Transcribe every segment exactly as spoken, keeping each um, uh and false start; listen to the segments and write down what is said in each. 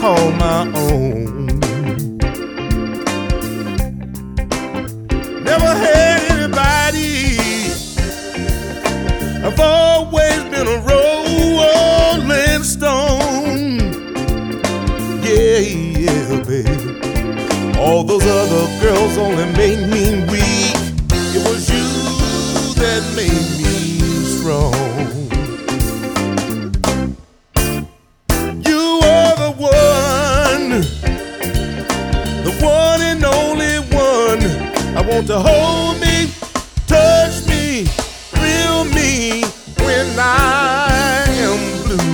call my own. Never had anybody. I've always been a rolling stone. Yeah, yeah, baby. All those other girls only made me weak. It was you that made me strong. You are the one, the one and only one. I want to hold me, touch me, thrill me when I am blue.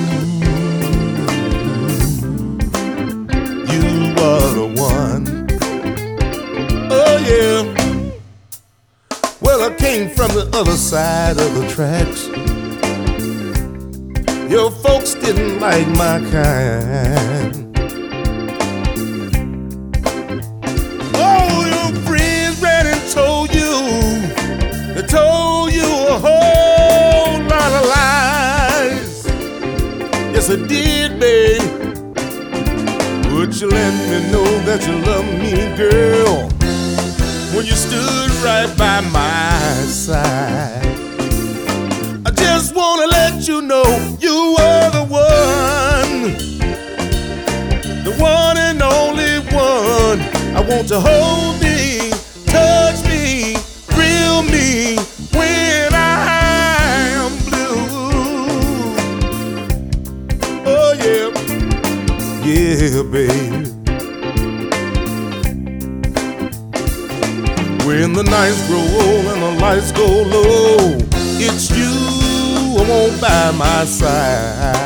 You are the one. Oh yeah. Well, I came from the other side of the tracks. Your folks didn't like my kind. Oh, your friends ran and told you, they told you a whole lot of lies. Yes, I did, babe. Would you let me know that you love me, girl, when you stood right by my side? I just wanna let you know you are the one, the one and only one. I want to hold me, touch me, thrill me when I am blue. Oh yeah, yeah, baby. When the nights grow old and the lights go low, it's you I want by my side.